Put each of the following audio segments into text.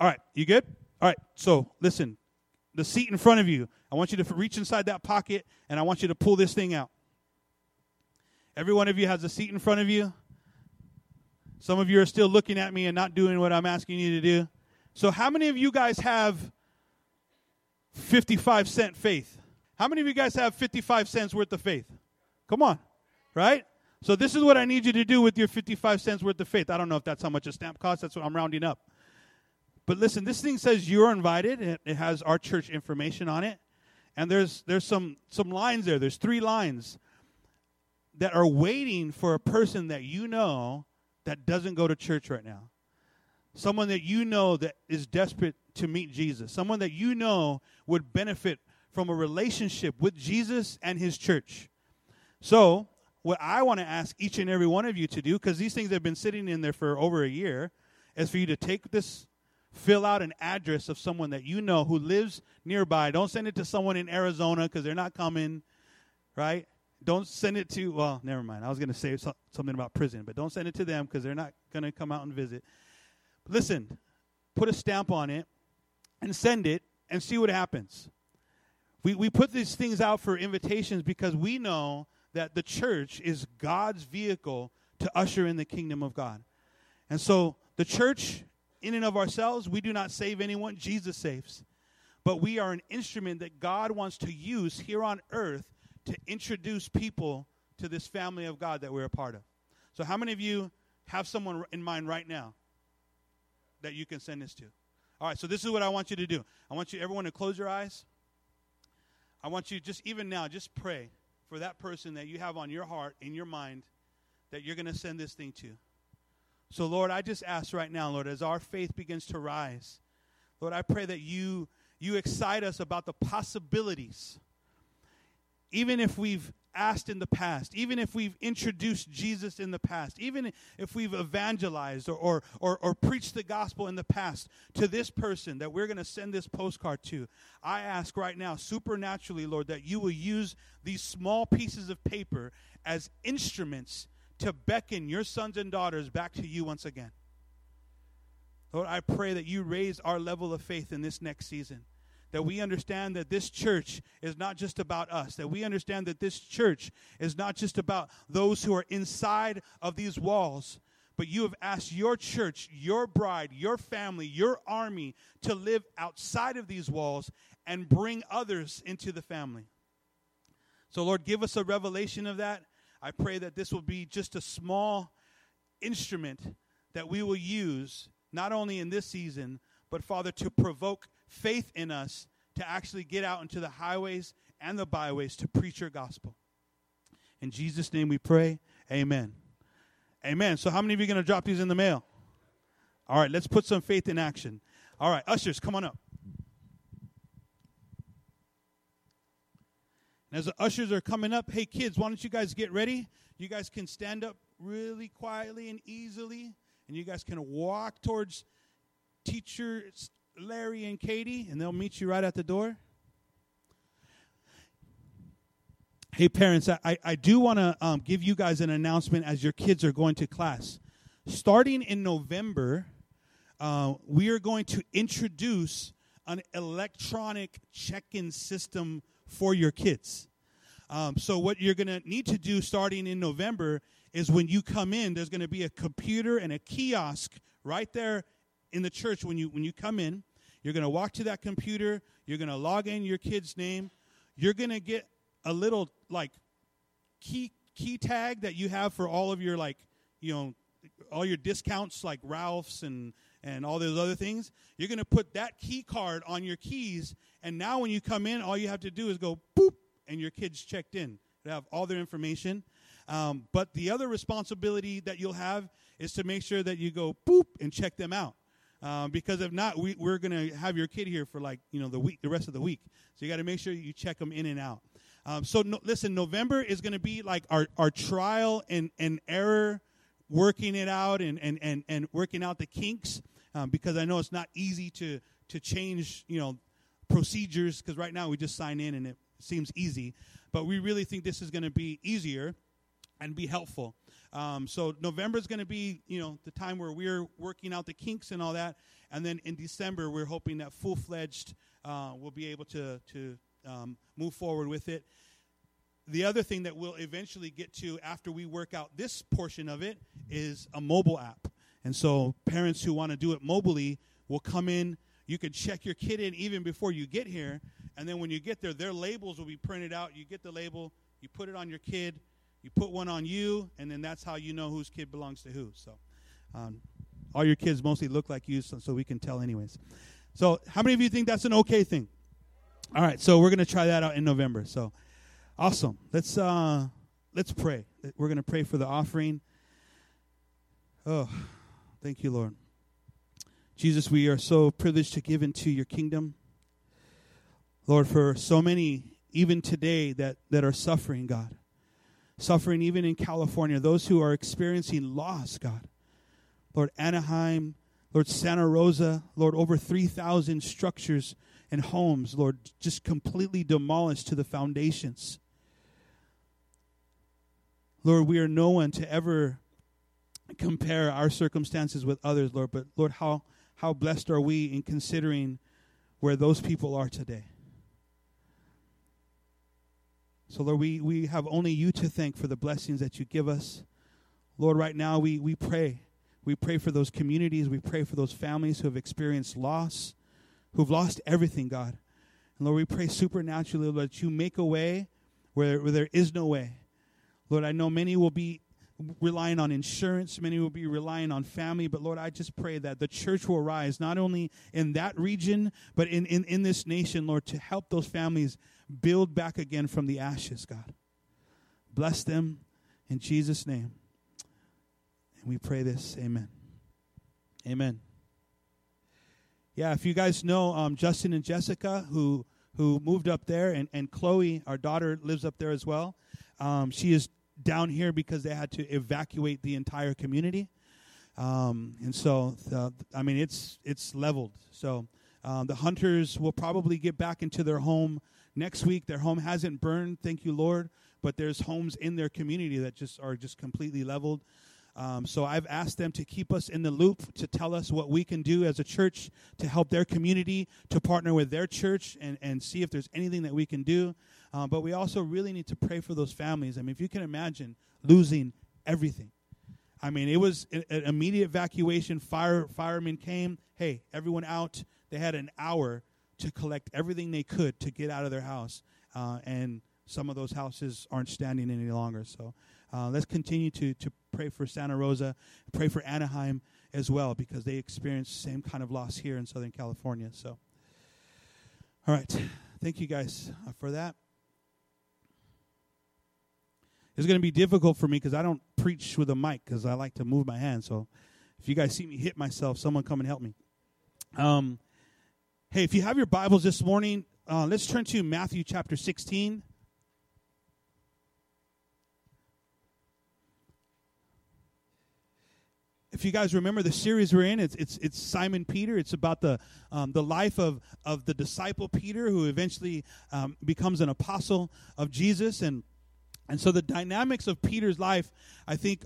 All right, you good? All right, so listen. The seat in front of you, I want you to reach inside that pocket, and I want you to pull this thing out. Every one of you has a seat in front of you. Some of you are still looking at me and not doing what I'm asking you to do. So how many of you guys have 55-cent faith? How many of you guys have 55 cents worth of faith? Come on, right? So this is what I need you to do with your 55 cents worth of faith. I don't know if that's how much a stamp costs. That's what I'm rounding up. But listen, this thing says you're invited. It has our church information on it. And there's some lines there. There's 3 lines that are waiting for a person that you know that doesn't go to church right now. Someone that you know that is desperate to meet Jesus. Someone that you know would benefit from a relationship with Jesus and his church. So what I want to ask each and every one of you to do, because these things have been sitting in there for over a year, is for you to take this, fill out an address of someone that you know who lives nearby. Don't send it to someone in Arizona because they're not coming, right? Don't send it to, well, never mind. I was going to say something about prison, but don't send it to them because they're not going to come out and visit. Listen, put a stamp on it and send it and see what happens. We put these things out for invitations because we know that the church is God's vehicle to usher in the kingdom of God. And so the church, in and of ourselves, we do not save anyone. Jesus saves. But we are an instrument that God wants to use here on earth to introduce people to this family of God that we're a part of. So how many of you have someone in mind right now that you can send this to? All right, so this is what I want you to do. I want you, everyone, to close your eyes. I want you just, even now, just pray for that person that you have on your heart, in your mind, that you're going to send this thing to. So, Lord, I just ask right now, Lord, as our faith begins to rise, Lord, I pray that you excite us about the possibilities. Even if we've asked in the past, even if we've introduced Jesus in the past, even if we've evangelized or preached the gospel in the past to this person that we're going to send this postcard to, I ask right now, supernaturally, Lord, that you will use these small pieces of paper as instruments to beckon your sons and daughters back to you once again. Lord, I pray that you raise our level of faith in this next season. That we understand that this church is not just about us. That we understand that this church is not just about those who are inside of these walls. But you have asked your church, your bride, your family, your army to live outside of these walls and bring others into the family. So, Lord, give us a revelation of that. I pray that this will be just a small instrument that we will use, not only in this season, but, Father, to provoke faith in us to actually get out into the highways and the byways to preach your gospel. In Jesus' name we pray, amen. Amen. So how many of you are going to drop these in the mail? All right, let's put some faith in action. All right, ushers, come on up. And as the ushers are coming up, hey, kids, why don't you guys get ready? You guys can stand up really quietly and easily, and you guys can walk towards teachers Larry and Katie, and they'll meet you right at the door. Hey, parents, I do want to give you guys an announcement as your kids are going to class. Starting in November, we are going to introduce an electronic check-in system for your kids. So what you're going to need to do starting in November is when you come in, there's going to be a computer and a kiosk right there in the church. When you come in, you're going to walk to that computer. You're going to log in your kid's name. You're going to get a little key tag that you have for all of your all your discounts like Ralph's and all those other things. You're going to put that key card on your keys, and now when you come in, all you have to do is go boop, and your kid's checked in. They have all their information. But the other responsibility that you'll have is to make sure that you go boop and check them out. Because if not, we're going to have your kid here for the rest of the week. So you got to make sure you check them in and out. Listen, November is going to be like our trial and error, working it out and working out the kinks. Because I know it's not easy to change, procedures. Because right now we just sign in and it seems easy. But we really think this is going to be easier and be helpful. So November is going to be, the time where we're working out the kinks and all that. And then in December, we're hoping that full-fledged we'll be able to move forward with it. The other thing that we'll eventually get to after we work out this portion of it is a mobile app. And so parents who want to do it mobily will come in. You can check your kid in even before you get here. And then when you get there, their labels will be printed out. You get the label, you put it on your kid, you put one on you, and then that's how you know whose kid belongs to who. So all your kids mostly look like you, so we can tell anyways. So how many of you think that's an okay thing? All right, so we're going to try that out in November. So awesome. Let's pray. We're going to pray for the offering. Oh, thank you, Lord. Jesus, we are so privileged to give into your kingdom. Lord, for so many, even today, that are suffering, God. Suffering even in California. Those who are experiencing loss, God. Lord, Anaheim, Lord, Santa Rosa, Lord, over 3,000 structures and homes, Lord, just completely demolished to the foundations. Lord, we are no one to ever compare our circumstances with others, Lord, but Lord, how blessed are we in considering where those people are today. So, Lord, we have only you to thank for the blessings that you give us. Lord, right now we pray. We pray for those communities. We pray for those families who have experienced loss, who've lost everything, God. And Lord, we pray supernaturally, Lord, that you make a way where there is no way. Lord, I know many will be relying on insurance. Many will be relying on family. But, Lord, I just pray that the church will rise, not only in that region, but in this nation, Lord, to help those families build back again from the ashes, God. Bless them in Jesus' name. And we pray this. Amen. Amen. Yeah, if you guys know Justin and Jessica, who moved up there, and Chloe, our daughter, lives up there as well. She is down here because they had to evacuate the entire community. And so, it's leveled. So the hunters will probably get back into their home next week. Their home hasn't burned, thank you, Lord, but there's homes in their community that are completely leveled. So I've asked them to keep us in the loop, to tell us what we can do as a church to help their community, to partner with their church and see if there's anything that we can do. But we also really need to pray for those families. I mean, if you can imagine losing everything. I mean, it was an immediate evacuation. Firemen came. Hey, everyone out. They had an hour to collect everything they could to get out of their house. And some of those houses aren't standing any longer. So let's continue to pray for Santa Rosa, pray for Anaheim as well, because they experienced the same kind of loss here in Southern California. So, all right. Thank you guys for that. It's going to be difficult for me because I don't preach with a mic because I like to move my hands. So if you guys see me hit myself, someone come and help me. Hey, if you have your Bibles this morning, let's turn to Matthew chapter 16. If you guys remember the series we're in, it's Simon Peter. It's about the life of the disciple Peter, who eventually becomes an apostle of Jesus. And so the dynamics of Peter's life, I think,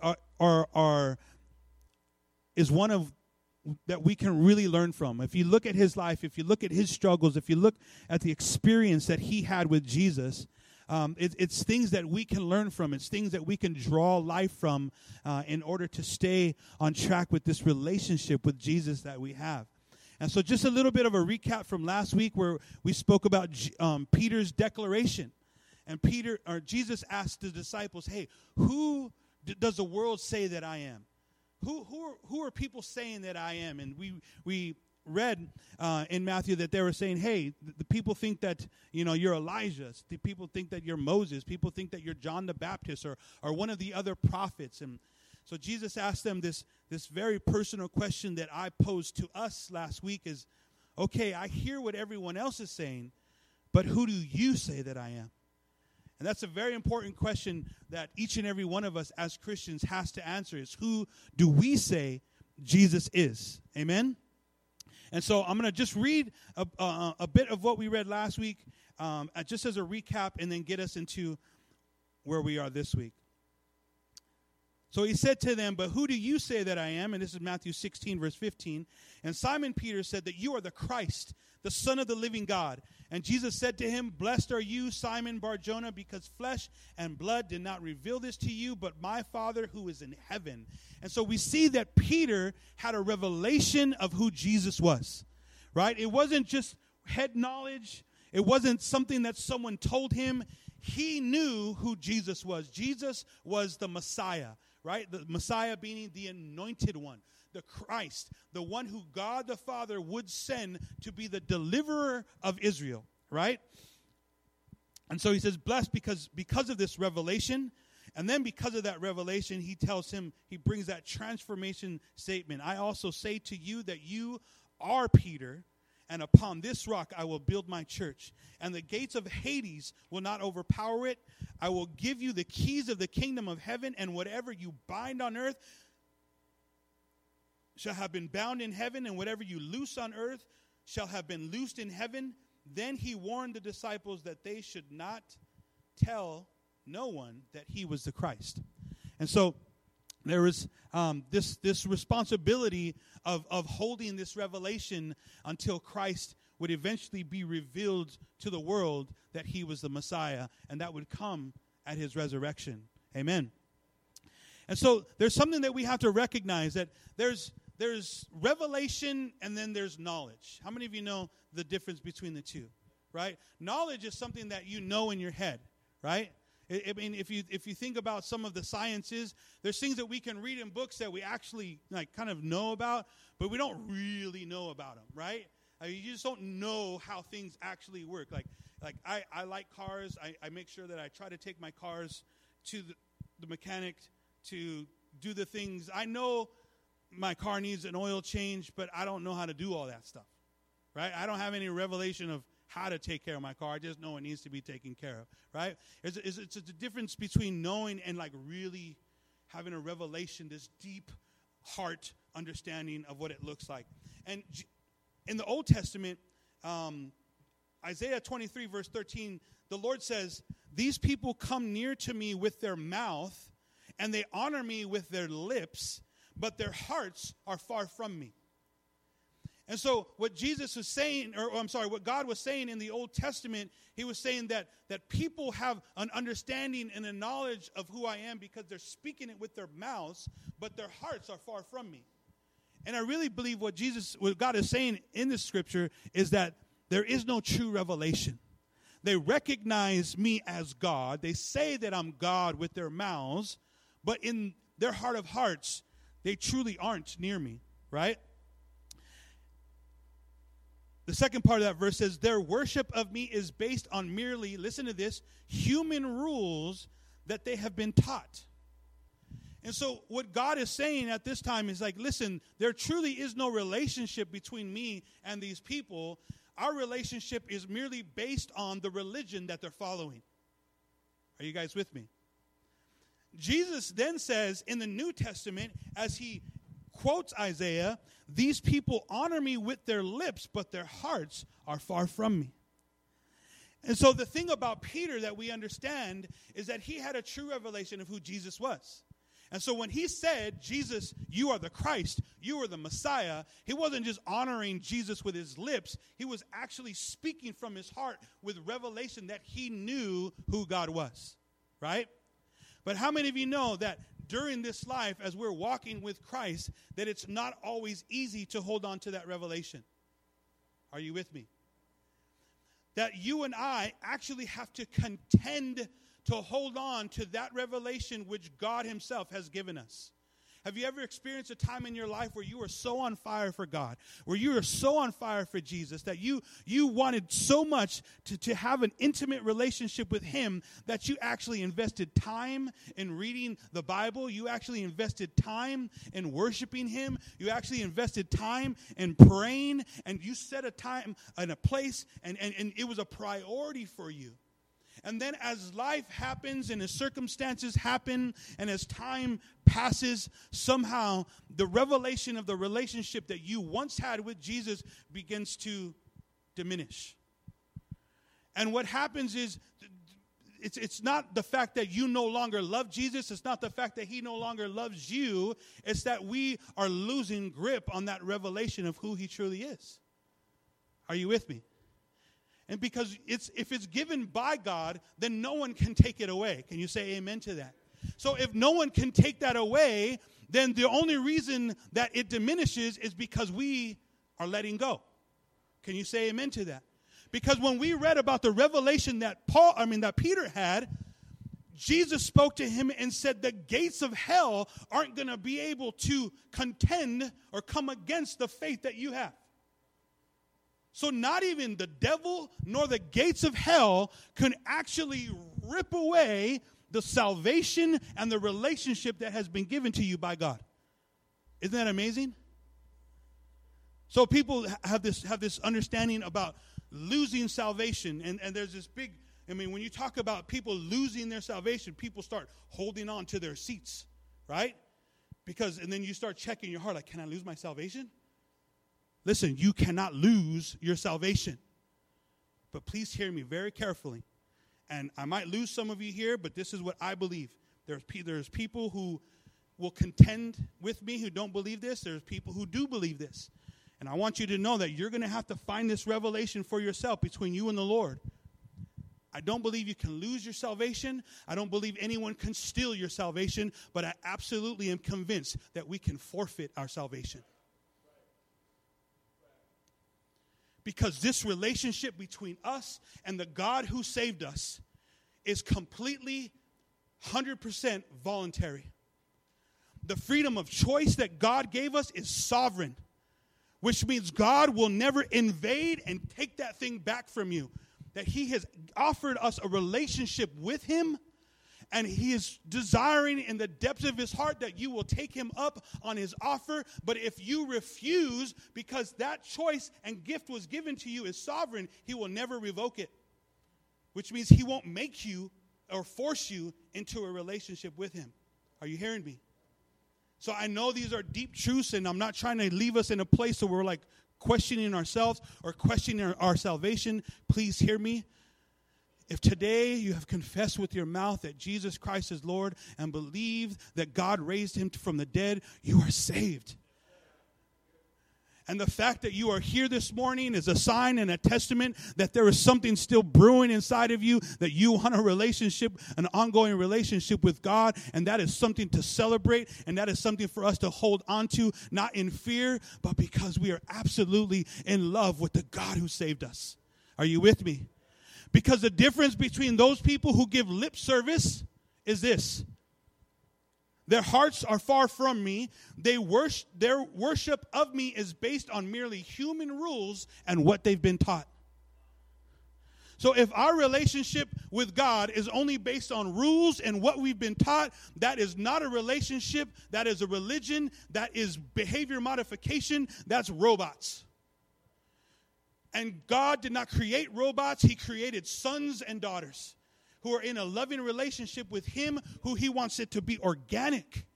is one of that we can really learn from. If you look at his life, if you look at his struggles, if you look at the experience that he had with Jesus, it's things that we can learn from. It's things that we can draw life from in order to stay on track with this relationship with Jesus that we have. And so just a little bit of a recap from last week where we spoke about Peter's declaration. And Jesus asked the disciples, hey, who does the world say that I am? Who are people saying that I am? And we read in Matthew that they were saying, hey, the people think that, you're Elijah. The people think that you're Moses. People think that you're John the Baptist or one of the other prophets. And so Jesus asked them this very personal question that I posed to us last week is, okay, I hear what everyone else is saying, but who do you say that I am? And that's a very important question that each and every one of us as Christians has to answer is, who do we say Jesus is? Amen? And so I'm going to just read a bit of what we read last week, just as a recap, and then get us into where we are this week. So he said to them, but who do you say that I am? And this is Matthew 16, verse 15. And Simon Peter said that you are the Christ, the Son of the living God. And Jesus said to him, blessed are you, Simon Bar-Jonah, because flesh and blood did not reveal this to you, but my Father who is in heaven. And so we see that Peter had a revelation of who Jesus was, right? It wasn't just head knowledge. It wasn't something that someone told him. He knew who Jesus was. Jesus was the Messiah, right? The Messiah being the anointed one, the Christ, the one who God the Father would send to be the deliverer of Israel, right? And so he says, blessed because of this revelation. And then because of that revelation, he tells him, he brings that transformation statement. I also say to you that you are Peter, and upon this rock I will build my church, and the gates of Hades will not overpower it. I will give you the keys of the kingdom of heaven, and whatever you bind on earth shall have been bound in heaven, and whatever you loose on earth shall have been loosed in heaven. Then he warned the disciples that they should not tell no one that he was the Christ. And so there was this responsibility of holding this revelation until Christ would eventually be revealed to the world that he was the Messiah, and that would come at his resurrection. Amen. And so there's something that we have to recognize, that there's revelation and then there's knowledge. How many of you know the difference between the two, right? Knowledge is something that you know in your head, right? I mean, if you think about some of the sciences, there's things that we can read in books that we actually kind of know about, but we don't really know about them, right? I mean, you just don't know how things actually work. Like I like cars. I make sure that I try to take my cars to the mechanic to do the things. I know my car needs an oil change, but I don't know how to do all that stuff, right? I don't have any revelation of how to take care of my car. I just know it needs to be taken care of, right? It's a difference between knowing and really having a revelation, this deep heart understanding of what it looks like. And in the Old Testament, Isaiah 23, verse 13, the Lord says, these people come near to me with their mouth, and they honor me with their lips, but their hearts are far from me. And so what Jesus was saying, what God was saying in the Old Testament, he was saying that people have an understanding and a knowledge of who I am because they're speaking it with their mouths, but their hearts are far from me. And I really believe what God is saying in this scripture is that there is no true revelation. They recognize me as God. They say that I'm God with their mouths, but in their heart of hearts, they truly aren't near me, right? The second part of that verse says, their worship of me is based on merely, listen to this, human rules that they have been taught. And so what God is saying at this time is listen, there truly is no relationship between me and these people. Our relationship is merely based on the religion that they're following. Are you guys with me? Jesus then says in the New Testament, as he quotes Isaiah, these people honor me with their lips, but their hearts are far from me. And so the thing about Peter that we understand is that he had a true revelation of who Jesus was. And so when he said, Jesus, you are the Christ, you are the Messiah, he wasn't just honoring Jesus with his lips. He was actually speaking from his heart with revelation that he knew who God was, right? But how many of you know that during this life, as we're walking with Christ, that it's not always easy to hold on to that revelation? Are you with me? That you and I actually have to contend to hold on to that revelation which God himself has given us. Have you ever experienced a time in your life where you were so on fire for God, where you were so on fire for Jesus, that you wanted so much to have an intimate relationship with him that you actually invested time in reading the Bible, you actually invested time in worshiping him, you actually invested time in praying, and you set a time and a place, and it was a priority for you. And then as life happens and as circumstances happen and as time passes, somehow the revelation of the relationship that you once had with Jesus begins to diminish. And what happens is it's not the fact that you no longer love Jesus. It's not the fact that he no longer loves you. It's that we are losing grip on that revelation of who he truly is. Are you with me? And because if it's given by God, then no one can take it away. Can you say amen to that? So if no one can take that away, then the only reason that it diminishes is because we are letting go. Can you say amen to that? Because when we read about the revelation that Peter had, Jesus spoke to him and said the gates of hell aren't going to be able to contend or come against the faith that you have. So not even the devil nor the gates of hell can actually rip away the salvation and the relationship that has been given to you by God. Isn't that amazing? So people have this understanding about losing salvation, and there's this big, when you talk about people losing their salvation, people start holding on to their seats, right? And then you start checking your heart, like, can I lose my salvation? Listen, you cannot lose your salvation. But please hear me very carefully. And I might lose some of you here, but this is what I believe. There's people who will contend with me who don't believe this. There's people who do believe this. And I want you to know that you're going to have to find this revelation for yourself between you and the Lord. I don't believe you can lose your salvation. I don't believe anyone can steal your salvation. But I absolutely am convinced that we can forfeit our salvation. Because this relationship between us and the God who saved us is completely 100% voluntary. The freedom of choice that God gave us is sovereign, which means God will never invade and take that thing back from you. That he has offered us a relationship with him, and he is desiring in the depths of his heart that you will take him up on his offer. But if you refuse, because that choice and gift was given to you is sovereign, he will never revoke it. Which means he won't make you or force you into a relationship with him. Are you hearing me? So I know these are deep truths, and I'm not trying to leave us in a place where we're like questioning ourselves or questioning our salvation. Please hear me. If today you have confessed with your mouth that Jesus Christ is Lord and believed that God raised him from the dead, you are saved. And the fact that you are here this morning is a sign and a testament that there is something still brewing inside of you, that you want a relationship, an ongoing relationship with God, and that is something to celebrate, and that is something for us to hold on to, not in fear, but because we are absolutely in love with the God who saved us. Are you with me? Because the difference between those people who give lip service is this. Their hearts are far from me. Their worship of me is based on merely human rules and what they've been taught. So if our relationship with God is only based on rules and what we've been taught, that is not a relationship. That is a religion. That is behavior modification. That's robots. And God did not create robots. He created sons and daughters who are in a loving relationship with him, who he wants it to be organic.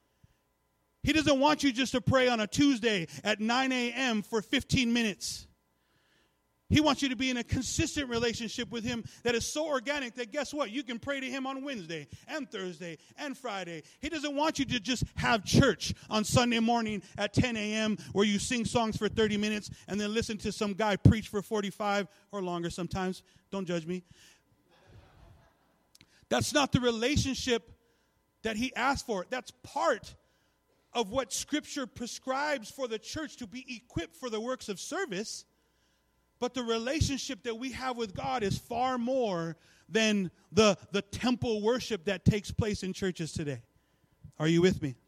He doesn't want you just to pray on a Tuesday at 9 a.m. for 15 minutes. He wants you to be in a consistent relationship with him that is so organic that guess what? You can pray to him on Wednesday and Thursday and Friday. He doesn't want you to just have church on Sunday morning at 10 a.m. where you sing songs for 30 minutes and then listen to some guy preach for 45 or longer sometimes. Don't judge me. That's not the relationship that he asked for. That's part of what Scripture prescribes for the church to be equipped for the works of service. But the relationship that we have with God is far more than the temple worship that takes place in churches today. Are you with me?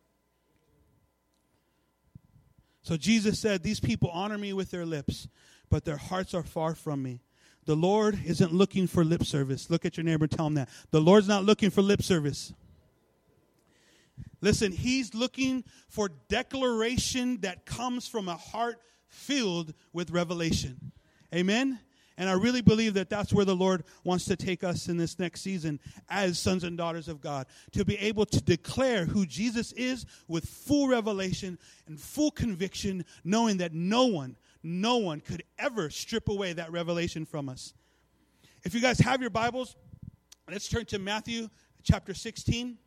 So Jesus said, these people honor me with their lips, but their hearts are far from me. The Lord isn't looking for lip service. Look at your neighbor, tell him that. The Lord's not looking for lip service. Listen, he's looking for declaration that comes from a heart filled with revelation. Amen? And I really believe that that's where the Lord wants to take us in this next season as sons and daughters of God, to be able to declare who Jesus is with full revelation and full conviction, knowing that no one could ever strip away that revelation from us. If you guys have your Bibles, Let's turn to Matthew chapter 16.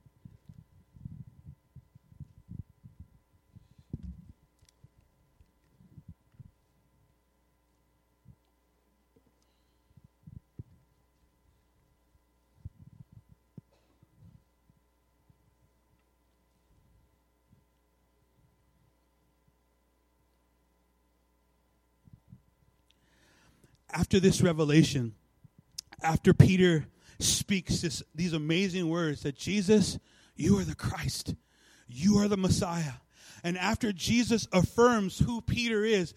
After this revelation, after Peter speaks these amazing words that Jesus, you are the Christ, you are the Messiah. And after Jesus affirms who Peter is,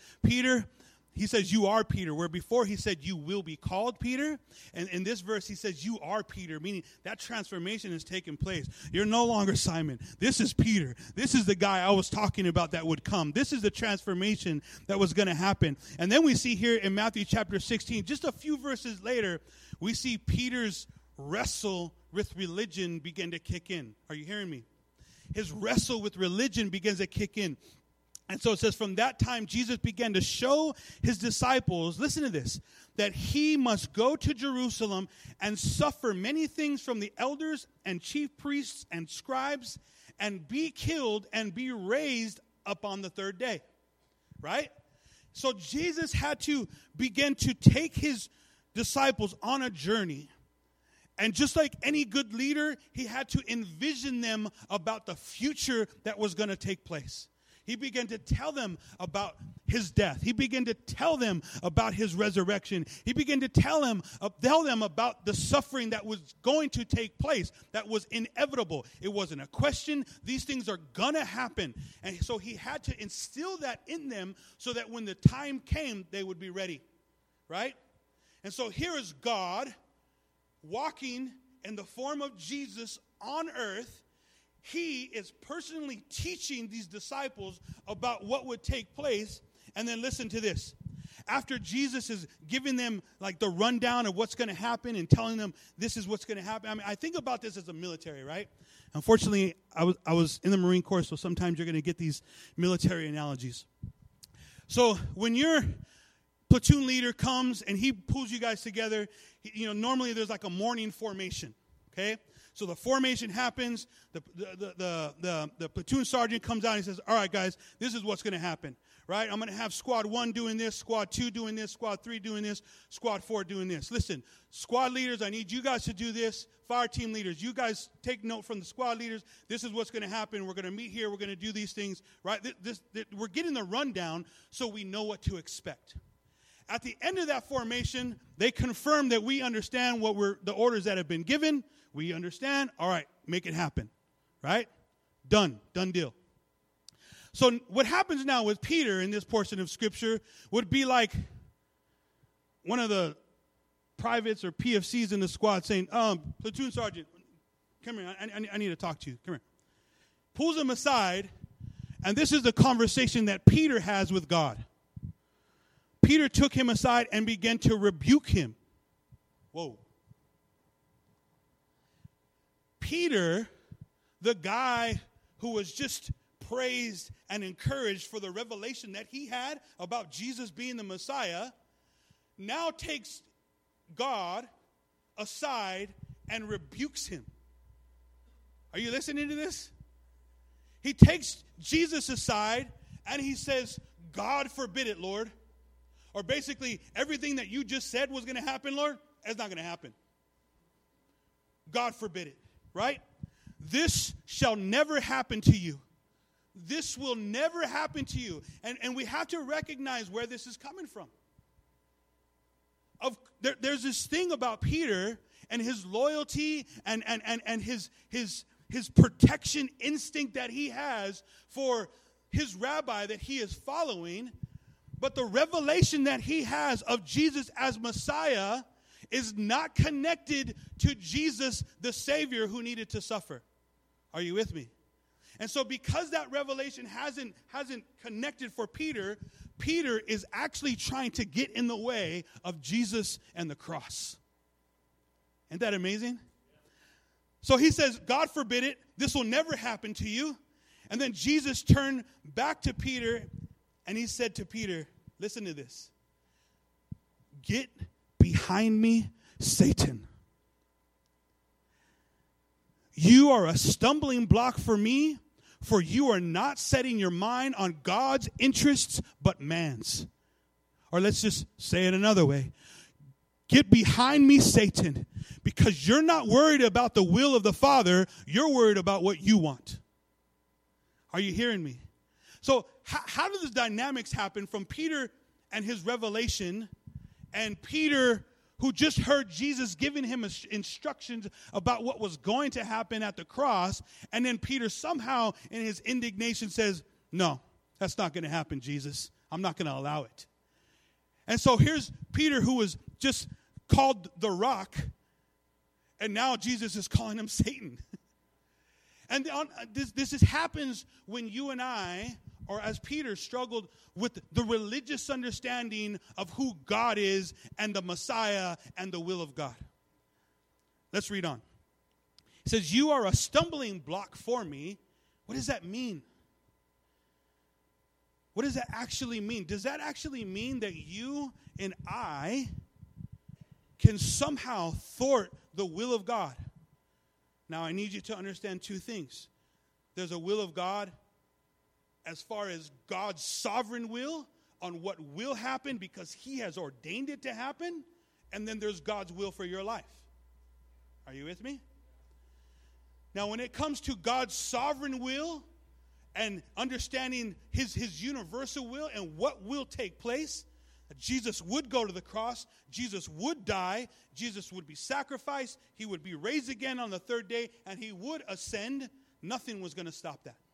he says, you are Peter, where before he said, you will be called Peter. And in this verse, he says, you are Peter, meaning that transformation has taken place. You're no longer Simon. This is Peter. This is the guy I was talking about that would come. This is the transformation that was going to happen. And then we see here in Matthew chapter 16, just a few verses later, we see Peter's wrestle with religion begin to kick in. Are you hearing me? His wrestle with religion begins to kick in. And so it says, from that time, Jesus began to show his disciples, listen to this, that he must go to Jerusalem and suffer many things from the elders and chief priests and scribes and be killed and be raised up on the third day. Right? So Jesus had to begin to take his disciples on a journey. And just like any good leader, he had to envision them about the future that was going to take place. He began to tell them about his death. He began to tell them about his resurrection. He began to tell them about the suffering that was going to take place, that was inevitable. It wasn't a question. These things are going to happen. And so he had to instill that in them so that when the time came, they would be ready. Right? And so here is God walking in the form of Jesus on earth. He is personally teaching these disciples about what would take place. And then listen to this. After Jesus is giving them like the rundown of what's going to happen and telling them this is what's going to happen. I mean, I think about this as a military, right? Unfortunately, I was in the Marine Corps, so sometimes you're going to get these military analogies. So when your platoon leader comes and he pulls you guys together, normally there's like a morning formation, okay? So the formation happens, the platoon sergeant comes out and he says, all right, guys, this is what's going to happen, right? I'm going to have squad 1 doing this, squad 2 doing this, squad 3 doing this, squad 4 doing this. Listen, squad leaders, I need you guys to do this. Fire team leaders, you guys take note from the squad leaders. This is what's going to happen. We're going to meet here. We're going to do these things, right? We're getting the rundown so we know what to expect. At the end of that formation, they confirm that we understand the orders that have been given. We understand. All right, make it happen. Right? Done deal. So what happens now with Peter in this portion of Scripture would be like one of the privates or PFCs in the squad saying, platoon sergeant, come here, I need to talk to you. Come here. Pulls him aside, and this is the conversation that Peter has with God. Peter took him aside and began to rebuke him. Whoa. Peter, the guy who was just praised and encouraged for the revelation that he had about Jesus being the Messiah, now takes God aside and rebukes him. Are you listening to this? He takes Jesus aside and he says, God forbid it, Lord. Or basically, everything that you just said was going to happen, Lord, it's not going to happen. God forbid it, right? This shall never happen to you. This will never happen to you. And we have to recognize where this is coming from. There's this thing about Peter and his loyalty and his protection instinct that he has for his rabbi that he is following. But the revelation that he has of Jesus as Messiah is not connected to Jesus, the Savior who needed to suffer. Are you with me? And so because that revelation hasn't connected for Peter, Peter is actually trying to get in the way of Jesus and the cross. Isn't that amazing? So he says, God forbid it. This will never happen to you. And then Jesus turned back to Peter and he said to Peter, listen to this. Get behind me, Satan. You are a stumbling block for me, for you are not setting your mind on God's interests, but man's. Or let's just say it another way. Get behind me, Satan, because you're not worried about the will of the Father. You're worried about what you want. Are you hearing me? So how do the dynamics happen from Peter and his revelation and Peter who just heard Jesus giving him instructions about what was going to happen at the cross, and then Peter somehow in his indignation says, no, that's not going to happen, Jesus. I'm not going to allow it. And so here's Peter, who was just called the rock, and now Jesus is calling him Satan. And this happens when you and I, or as Peter, struggled with the religious understanding of who God is and the Messiah and the will of God. Let's read on. It says, you are a stumbling block for me. What does that mean? What does that actually mean? Does that actually mean that you and I can somehow thwart the will of God? Now, I need you to understand two things. There's a will of God as far as God's sovereign will on what will happen because he has ordained it to happen. And then there's God's will for your life. Are you with me? Now, when it comes to God's sovereign will and understanding his universal will and what will take place, Jesus would go to the cross, Jesus would die, Jesus would be sacrificed, he would be raised again on the third day, and he would ascend. Nothing was going to stop that.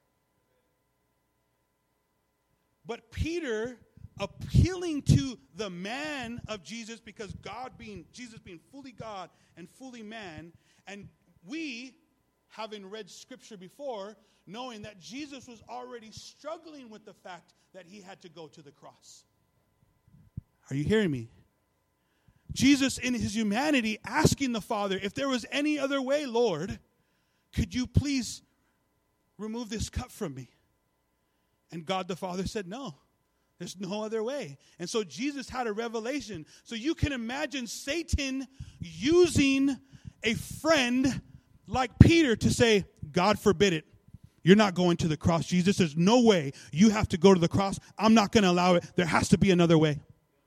But Peter, appealing to the man of Jesus, because Jesus being fully God and fully man, and we, having read Scripture before, knowing that Jesus was already struggling with the fact that he had to go to the cross. Are you hearing me? Jesus, in his humanity, asking the Father, if there was any other way, Lord, could you please remove this cup from me? And God the Father said, no, there's no other way. And so Jesus had a revelation. So you can imagine Satan using a friend like Peter to say, God forbid it. You're not going to the cross, Jesus. There's no way. You have to go to the cross. I'm not going to allow it. There has to be another way.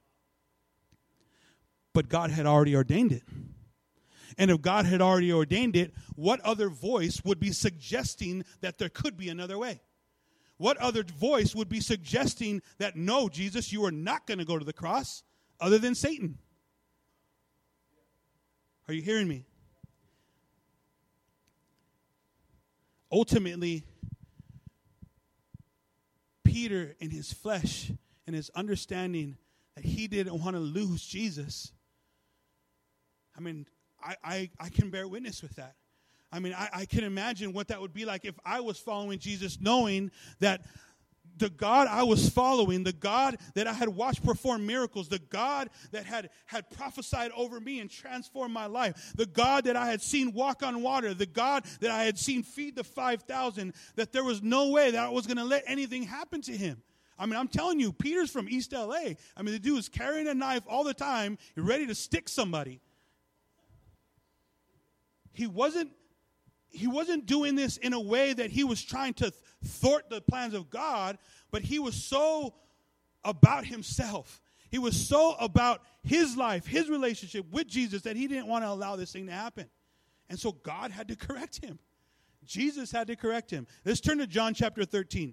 But God had already ordained it. And if God had already ordained it, what other voice would be suggesting that there could be another way? What other voice would be suggesting that, no, Jesus, you are not going to go to the cross, other than Satan? Are you hearing me? Ultimately, Peter, in his flesh and his understanding that he didn't want to lose Jesus, I mean, I can bear witness with that. I mean, I can imagine what that would be like if I was following Jesus, knowing that the God I was following, the God that I had watched perform miracles, the God that had prophesied over me and transformed my life, the God that I had seen walk on water, the God that I had seen feed the 5,000, that there was no way that I was going to let anything happen to him. I mean, I'm telling you, Peter's from East LA. I mean, the dude is carrying a knife all the time, ready to stick somebody. He wasn't doing this in a way that he was trying to thwart the plans of God, but he was so about himself. He was so about his life, his relationship with Jesus, that he didn't want to allow this thing to happen. And so God had to correct him. Jesus had to correct him. Let's turn to John chapter 13.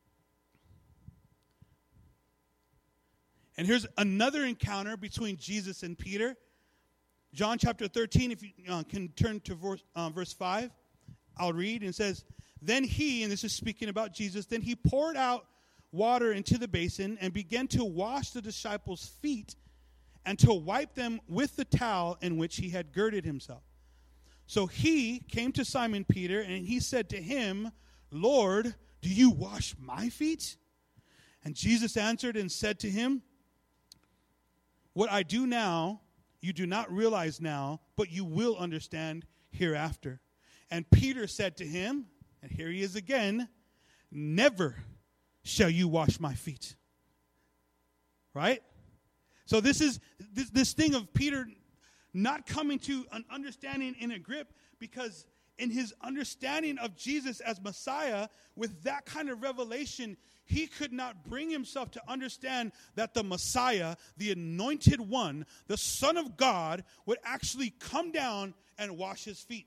And here's another encounter between Jesus and Peter. John chapter 13, if you can turn to verse 5, I'll read. And it says, then he, and this is speaking about Jesus, then he poured out water into the basin and began to wash the disciples' feet and to wipe them with the towel in which he had girded himself. So he came to Simon Peter, and he said to him, Lord, do you wash my feet? And Jesus answered and said to him, what I do now, you do not realize now, but you will understand hereafter. And Peter said to him, and here he is again, never shall you wash my feet. Right? So this is this thing of Peter not coming to an understanding in a grip, because in his understanding of Jesus as Messiah, with that kind of revelation, he could not bring himself to understand that the Messiah, the anointed one, the Son of God, would actually come down and wash his feet.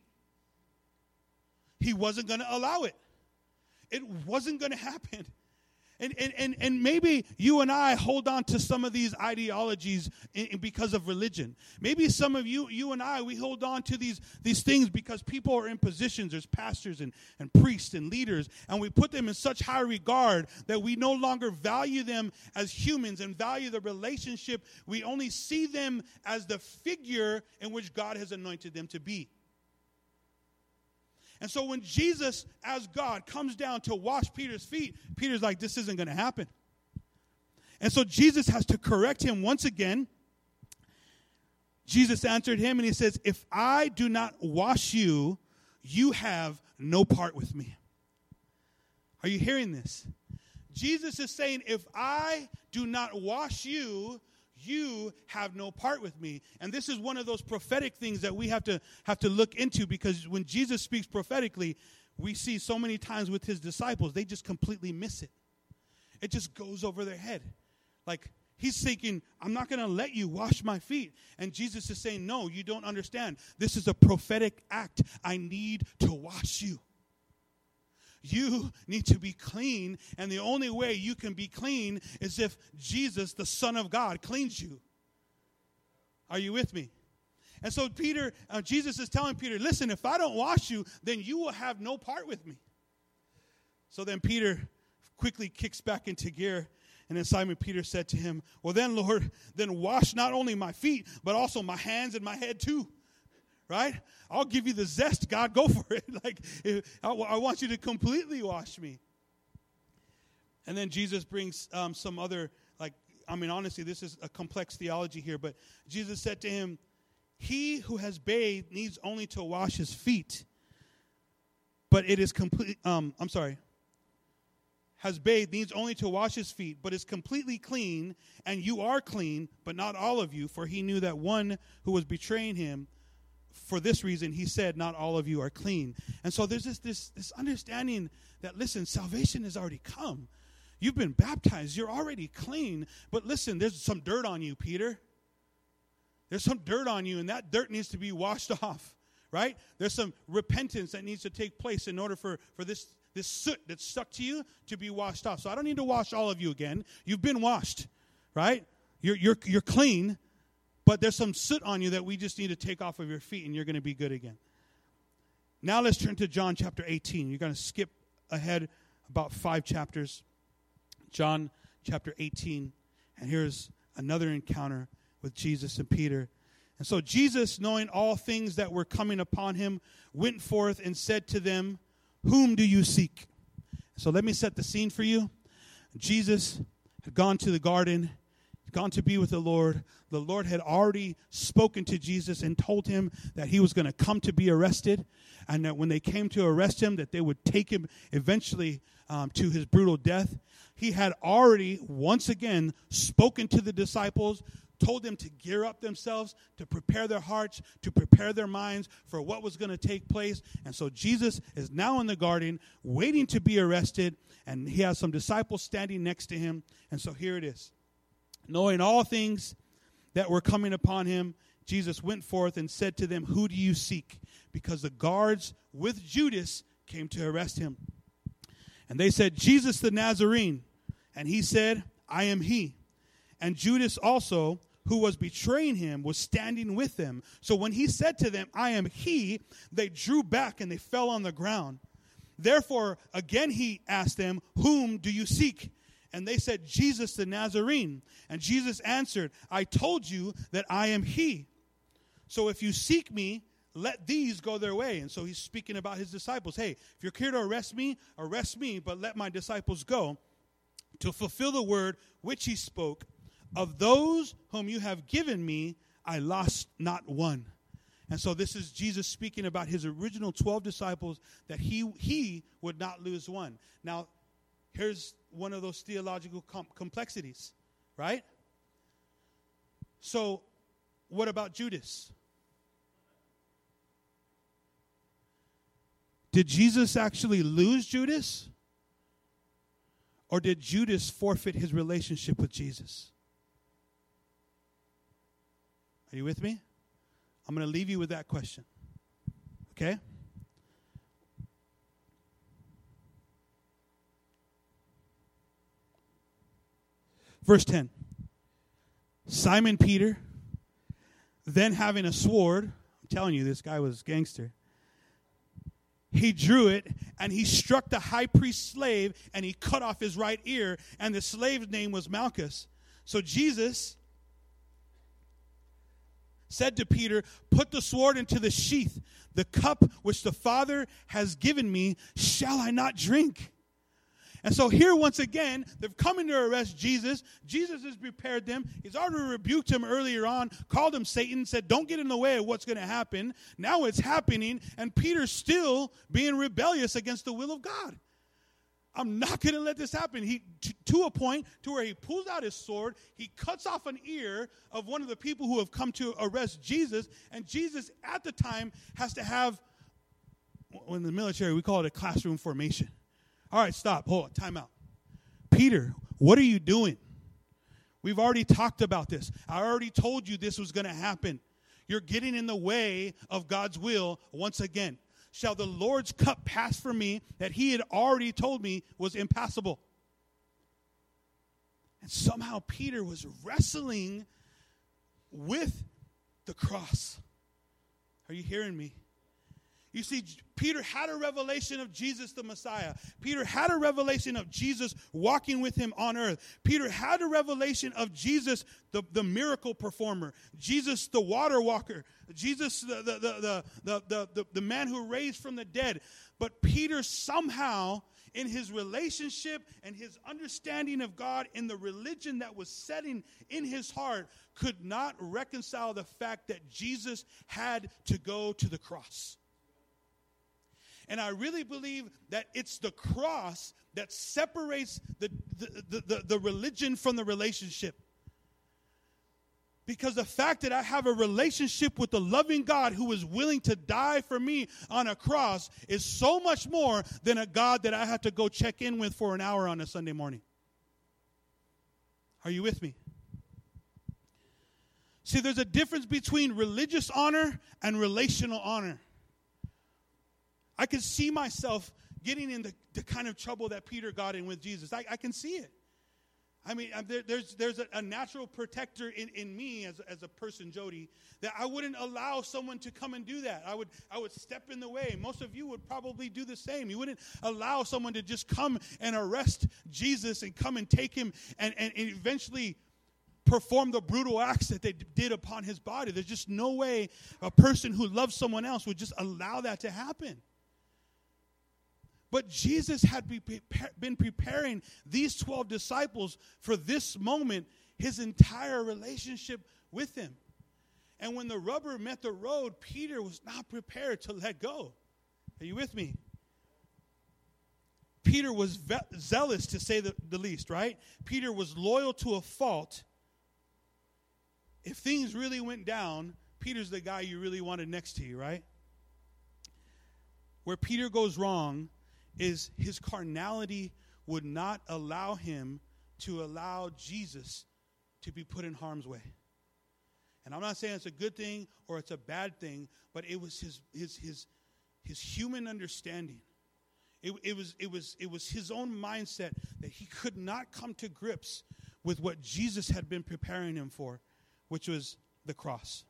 He wasn't going to allow it. It wasn't going to happen. And maybe you and I hold on to some of these ideologies because of religion. Maybe some of you and I, we hold on to these things because people are in positions. There's pastors and priests and leaders, and we put them in such high regard that we no longer value them as humans and value the relationship. We only see them as the figure in which God has anointed them to be. And so when Jesus, as God, comes down to wash Peter's feet, Peter's like, this isn't going to happen. And so Jesus has to correct him once again. Jesus answered him and he says, if I do not wash you, you have no part with me. Are you hearing this? Jesus is saying, if I do not wash you, you have no part with me. And this is one of those prophetic things that we have to look into, because when Jesus speaks prophetically, we see so many times with his disciples, they just completely miss it. It just goes over their head. Like he's thinking, I'm not going to let you wash my feet. And Jesus is saying, no, you don't understand. This is a prophetic act. I need to wash you. You need to be clean, and the only way you can be clean is if Jesus, the Son of God, cleans you. Are you with me? And so Jesus is telling Peter, listen, if I don't wash you, then you will have no part with me. So then Peter quickly kicks back into gear, and then Simon Peter said to him, well then, Lord, then wash not only my feet, but also my hands and my head too. Right? I'll give you the zest, God, go for it. Like, I want you to wash me. And then Jesus brings some other, honestly, this is a complex theology here, but Jesus said to him, he who has bathed needs only to wash his feet, but it is has bathed needs only to wash his feet, but is completely clean, and you are clean, but not all of you, for he knew that one who was betraying him. For this reason, he said, not all of you are clean. And so there's this understanding that, listen, salvation has already come. You've been baptized. You're already clean. But listen, there's some dirt on you, Peter. There's some dirt on you, and that dirt needs to be washed off, right? There's some repentance that needs to take place in order for this soot that's stuck to you to be washed off. So I don't need to wash all of you again. You've been washed, right? You're clean. But there's some soot on you that we just need to take off of your feet, and you're going to be good again. Now let's turn to John chapter 18. You're going to skip ahead about 5 chapters. John chapter 18. And here's another encounter with Jesus and Peter. And so Jesus, knowing all things that were coming upon him, went forth and said to them, whom do you seek? So let me set the scene for you. Jesus had gone to the garden, gone to be with the Lord. The Lord had already spoken to Jesus and told him that he was going to come to be arrested, and that when they came to arrest him, that they would take him eventually to his brutal death. He had already, once again, spoken to the disciples, told them to gear up themselves, to prepare their hearts, to prepare their minds for what was going to take place. And so Jesus is now in the garden, waiting to be arrested, and he has some disciples standing next to him. And so here it is. Knowing all things that were coming upon him, Jesus went forth and said to them, who do you seek? Because the guards with Judas came to arrest him. And they said, Jesus the Nazarene. And he said, I am he. And Judas also, who was betraying him, was standing with them. So when he said to them, I am he, they drew back and they fell on the ground. Therefore, again he asked them, whom do you seek? And they said, Jesus the Nazarene. And Jesus answered, I told you that I am he. So if you seek me, let these go their way. And so he's speaking about his disciples. Hey, if you're here to arrest me, but let my disciples go, to fulfill the word which he spoke. Of those whom you have given me, I lost not one. And so this is Jesus speaking about his original 12 disciples, that he would not lose one. Now, here's one of those theological complexities, right? So, what about Judas? Did Jesus actually lose Judas? Or did Judas forfeit his relationship with Jesus? Are you with me? I'm going to leave you with that question. Okay? Verse 10. Simon Peter, then having a sword, I'm telling you, this guy was gangster. He drew it, and he struck the high priest's slave, and he cut off his right ear, and the slave's name was Malchus. So Jesus said to Peter, put the sword into the sheath. The cup which the Father has given me, shall I not drink? And so here, once again, they've come in to arrest Jesus. Jesus has prepared them. He's already rebuked him earlier on, called him Satan, said, don't get in the way of what's going to happen. Now it's happening, and Peter's still being rebellious against the will of God. I'm not going to let this happen. To a point to where he pulls out his sword, he cuts off an ear of one of the people who have come to arrest Jesus, and Jesus at the time has to have, in the military, we call it a classroom formation. All right, stop. Hold on. Time out. Peter, what are you doing? We've already talked about this. I already told you this was going to happen. You're getting in the way of God's will once again. Shall the Lord's cup pass from me that he had already told me was impassable? And somehow Peter was wrestling with the cross. Are you hearing me? You see, Peter had a revelation of Jesus the Messiah. Peter had a revelation of Jesus walking with him on earth. Peter had a revelation of Jesus, the miracle performer. Jesus, the water walker. Jesus, the man who raised from the dead. But Peter somehow, in his relationship and his understanding of God, in the religion that was setting in his heart, could not reconcile the fact that Jesus had to go to the cross. And I really believe that it's the cross that separates the religion from the relationship. Because the fact that I have a relationship with the loving God who is willing to die for me on a cross is so much more than a God that I have to go check in with for an hour on a Sunday morning. Are you with me? See, there's a difference between religious honor and relational honor. I can see myself getting in the kind of trouble that Peter got in with Jesus. I can see it. I mean, there's a natural protector in me as a person, Jody, that I wouldn't allow someone to come and do that. I would step in the way. Most of you would probably do the same. You wouldn't allow someone to just come and arrest Jesus and come and take him and eventually perform the brutal acts that they did upon his body. There's just no way a person who loves someone else would just allow that to happen. But Jesus had been preparing these 12 disciples for this moment, his entire relationship with him. And when the rubber met the road, Peter was not prepared to let go. Are you with me? Peter was zealous, to say the least, right? Peter was loyal to a fault. If things really went down, Peter's the guy you really wanted next to you, right? Where Peter goes wrong is his carnality would not allow him to allow Jesus to be put in harm's way. And I'm not saying it's a good thing or it's a bad thing, but it was his human understanding. It was his own mindset that he could not come to grips with what Jesus had been preparing him for, which was the cross.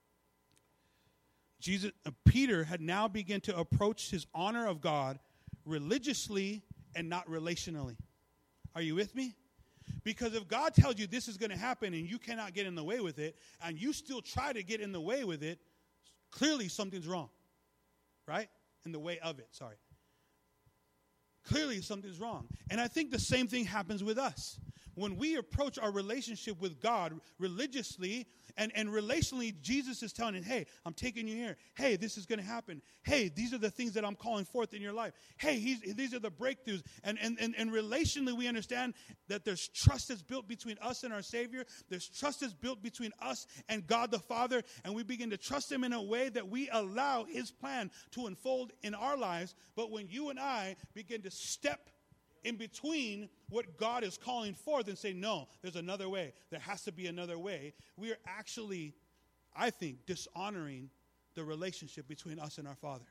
Peter had now begun to approach his honor of God religiously and not relationally. Are you with me? Because if God tells you this is going to happen and you cannot get in the way with it, and you still try to get in the way with it, clearly something's wrong. Right? In the way of it, sorry. Clearly something's wrong. And I think the same thing happens with us. when we approach our relationship with God religiously and relationally, Jesus is telling him, hey, I'm taking you here. Hey, this is going to happen. Hey, these are the things that I'm calling forth in your life. Hey, these are the breakthroughs. And relationally, we understand that there's trust that's built between us and our Savior. There's trust that's built between us and God the Father. And we begin to trust him in a way that we allow his plan to unfold in our lives. But when you and I begin to step in between what God is calling forth and say, no, there's another way. There has to be another way. We are actually, I think, dishonoring the relationship between us and our Father.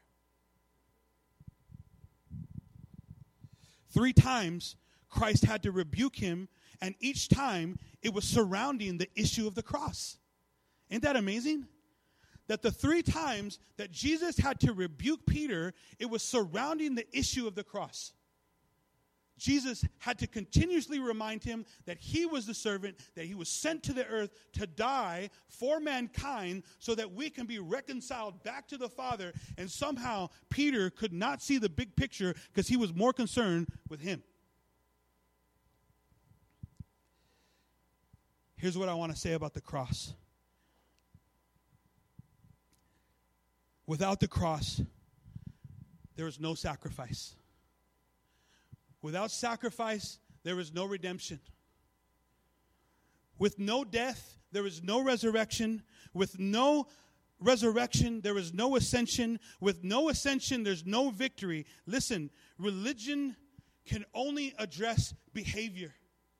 3 times, Christ had to rebuke him, and each time it was surrounding the issue of the cross. Ain't that amazing? That the 3 times that Jesus had to rebuke Peter, it was surrounding the issue of the cross. Jesus had to continuously remind him that he was the servant, that he was sent to the earth to die for mankind so that we can be reconciled back to the Father. And somehow Peter could not see the big picture because he was more concerned with him. Here's what I want to say about the cross. Without the cross, there is no sacrifice. Without sacrifice, there is no redemption. With no death, there is no resurrection. With no resurrection, there is no ascension. With no ascension, there's no victory. Listen, religion can only address behavior.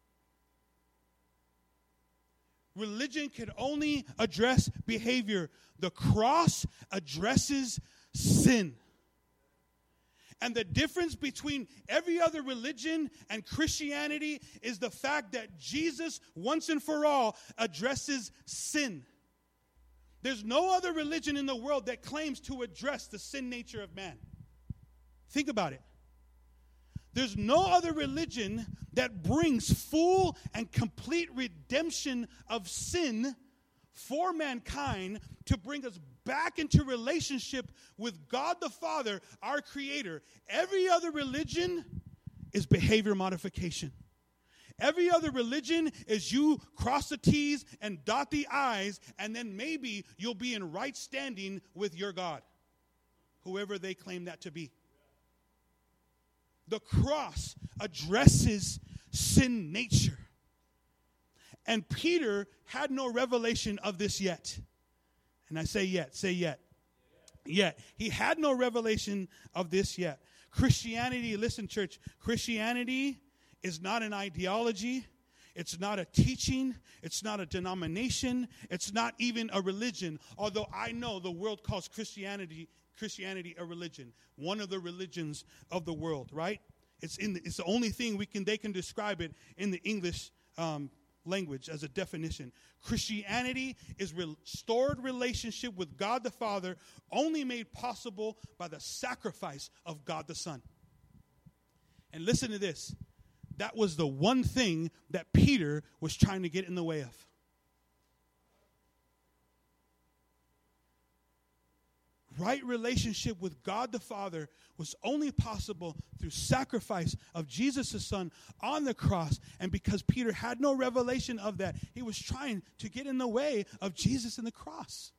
Religion can only address behavior. The cross addresses sin. And the difference between every other religion and Christianity is the fact that Jesus, once and for all, addresses sin. There's no other religion in the world that claims to address the sin nature of man. Think about it. There's no other religion that brings full and complete redemption of sin for mankind to bring us back into relationship with God the Father, our Creator. Every other religion is behavior modification. Every other religion is you cross the T's and dot the I's, and then maybe you'll be in right standing with your God, whoever they claim that to be. The cross addresses sin nature. And Peter had no revelation of this yet. And I say yet. Say yet. Yet. He had no revelation of this yet. Christianity, listen, church, Christianity is not an ideology. It's not a teaching. It's not a denomination. It's not even a religion. Although I know the world calls Christianity a religion. One of the religions of the world, right? It's the only thing they can describe it in the English language as a definition. Christianity is restored relationship with God the Father, only made possible by the sacrifice of God the Son. And listen to this. That was the one thing that Peter was trying to get in the way of. Right relationship with God the Father was only possible through sacrifice of Jesus the Son on the cross. And because Peter had no revelation of that, he was trying to get in the way of Jesus and the cross.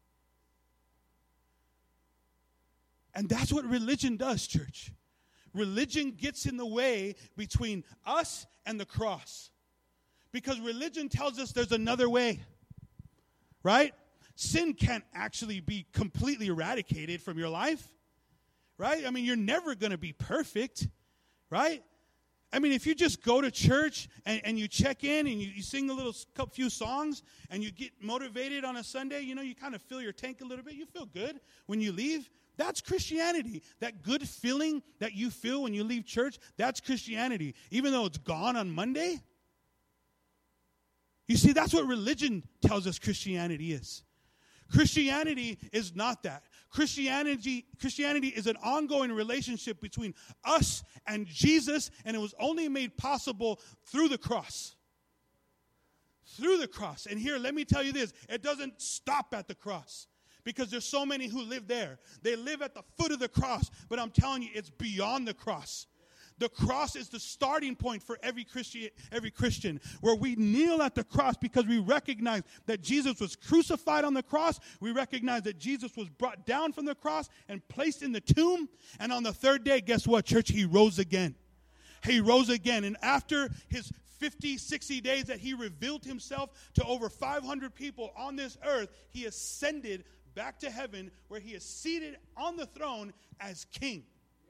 And that's what religion does, church. Religion gets in the way between us and the cross. Because religion tells us there's another way. Right? Sin can't actually be completely eradicated from your life, right? I mean, you're never going to be perfect, right? I mean, if you just go to church and you check in and you sing a few songs and you get motivated on a Sunday, you kind of fill your tank a little bit. You feel good when you leave. That's Christianity. That good feeling that you feel when you leave church, that's Christianity, even though it's gone on Monday. You see, that's what religion tells us Christianity is. Christianity is not that. Christianity is an ongoing relationship between us and Jesus, and it was only made possible through the cross. Through the cross. And here, let me tell you this. It doesn't stop at the cross. Because there's so many who live there. They live at the foot of the cross. But I'm telling you, it's beyond the cross. The cross is the starting point for every Christian, where we kneel at the cross because we recognize that Jesus was crucified on the cross. We recognize that Jesus was brought down from the cross and placed in the tomb. And on the third day, guess what, church? He rose again. He rose again. And after his 50, 60 days that he revealed himself to over 500 people on this earth, he ascended back to heaven, where he is seated on the throne as king.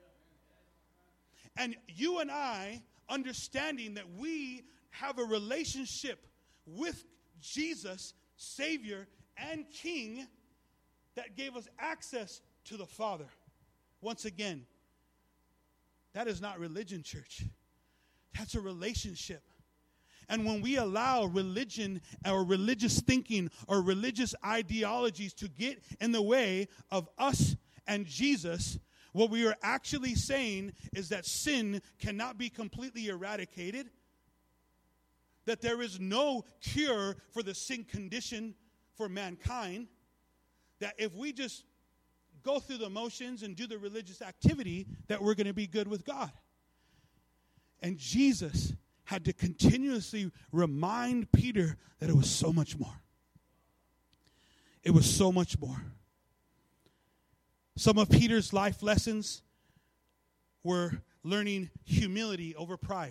And you and I, understanding that we have a relationship with Jesus, Savior and King, that gave us access to the Father. Once again, that is not religion, church. That's a relationship. And when we allow religion or religious thinking or religious ideologies to get in the way of us and Jesus, what we are actually saying is that sin cannot be completely eradicated, that there is no cure for the sin condition for mankind, that if we just go through the motions and do the religious activity, that we're going to be good with God. And Jesus had to continuously remind Peter that it was so much more. It was so much more. Some of Peter's life lessons were learning humility over pride.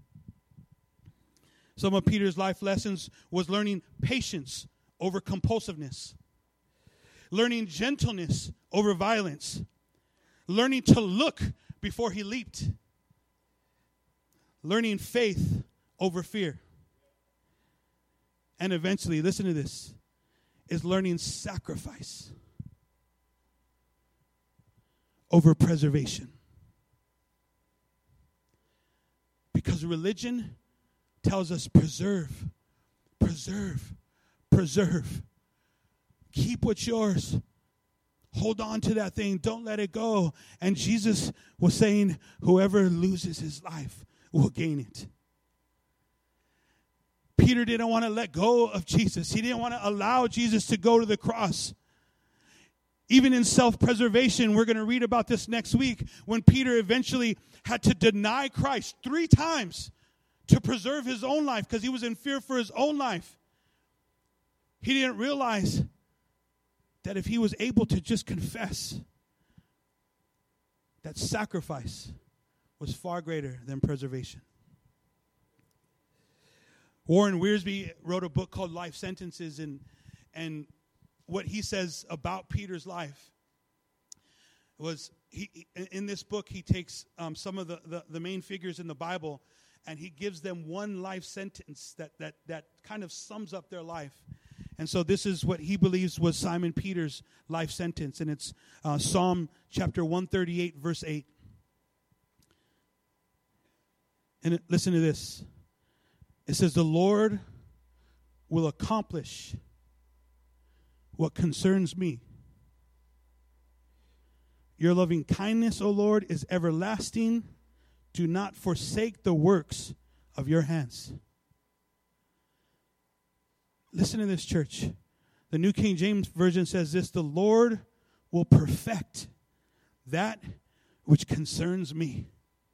Some of Peter's life lessons was learning patience over compulsiveness. Learning gentleness over violence. Learning to look before he leaped. Learning faith over fear. And eventually, listen to this, is learning sacrifice over preservation. Because religion tells us preserve, preserve, preserve. Keep what's yours. Hold on to that thing. Don't let it go. And Jesus was saying, whoever loses his life will gain it. Peter didn't want to let go of Jesus. He didn't want to allow Jesus to go to the cross. Even in self-preservation, we're going to read about this next week, when Peter eventually had to deny Christ 3 times to preserve his own life because he was in fear for his own life. He didn't realize that if he was able to just confess, that sacrifice was far greater than preservation. Warren Wiersbe wrote a book called Life Sentences, and what he says about Peter's life was, in this book, he takes some of the main figures in the Bible, and he gives them one life sentence that kind of sums up their life. And so this is what he believes was Simon Peter's life sentence, and it's Psalm chapter 138, verse 8. And listen to this. It says, the Lord will accomplish what concerns me. Your loving kindness, O Lord, is everlasting. Do not forsake the works of your hands. Listen to this, church. The New King James Version says this: the Lord will perfect that which concerns me.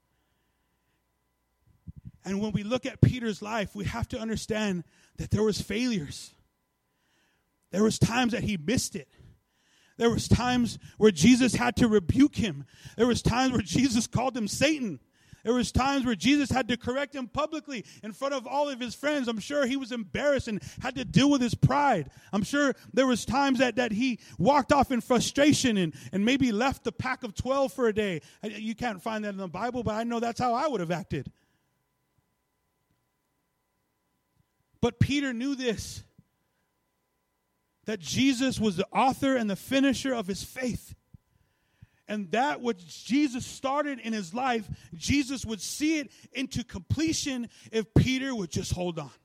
And when we look at Peter's life, we have to understand that there was failures. There was times that he missed it. There was times where Jesus had to rebuke him. There was times where Jesus called him Satan. There was times where Jesus had to correct him publicly in front of all of his friends. I'm sure he was embarrassed and had to deal with his pride. I'm sure there was times that he walked off in frustration and maybe left the pack of 12 for a day. You can't find that in the Bible, but I know that's how I would have acted. But Peter knew this, that Jesus was the author and the finisher of his faith. And that what Jesus started in his life, Jesus would see it into completion if Peter would just hold on.